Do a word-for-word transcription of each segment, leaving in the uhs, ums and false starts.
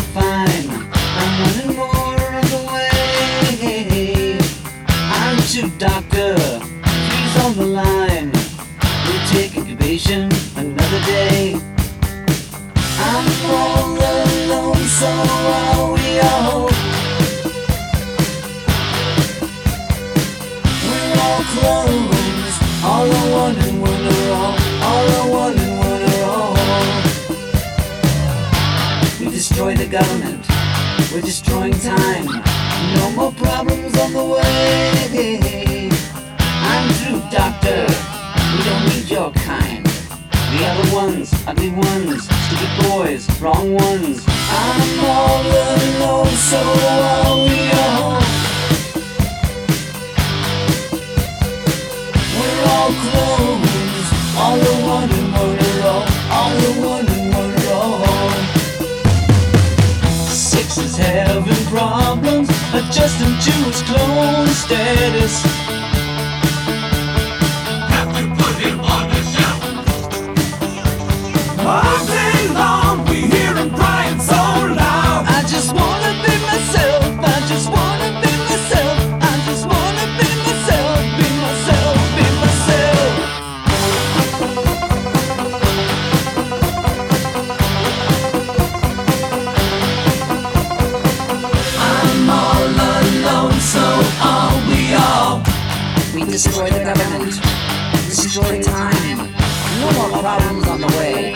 fine. I'm running more on the way. I'm to doctor, he's on the line. We'll take incubation another day. I'm all alone, so are we all. We're all clones, all are one and one are all. All are one and one are all. We destroy the government, we're destroying time. No more problems on the way. I'm through, doctor, we don't need your kind. The other ones, ugly ones, stupid boys, wrong ones. I'm all alone, so are we all. We're all clones, all are one and one are all. All are one and one are all. Six is having problems adjusting to his clone status. Have to put him on the shelf. All day long we hear him crying so loud. I just wanna be myself, I just wanna be myself, I just wanna be myself, be myself, be myself. I'm all alone, so are we all. We destroy the government, destroy time. No more problems on the way.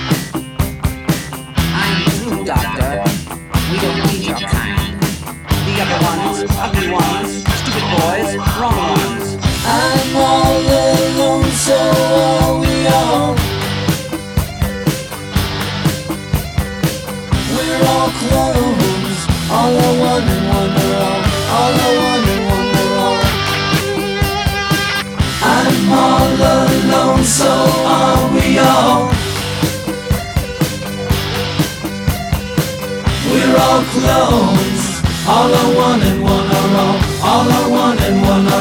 I'm through, doctor. We don't need your kind. The other ones, ugly ones, stupid boys, wrong ones. I'm all alone, so are we all. We're all clones, all are one and one are all. All are one and one are all. I'm all alone, so are we all. We're all clones, all are one and one are all. All are one and one are all.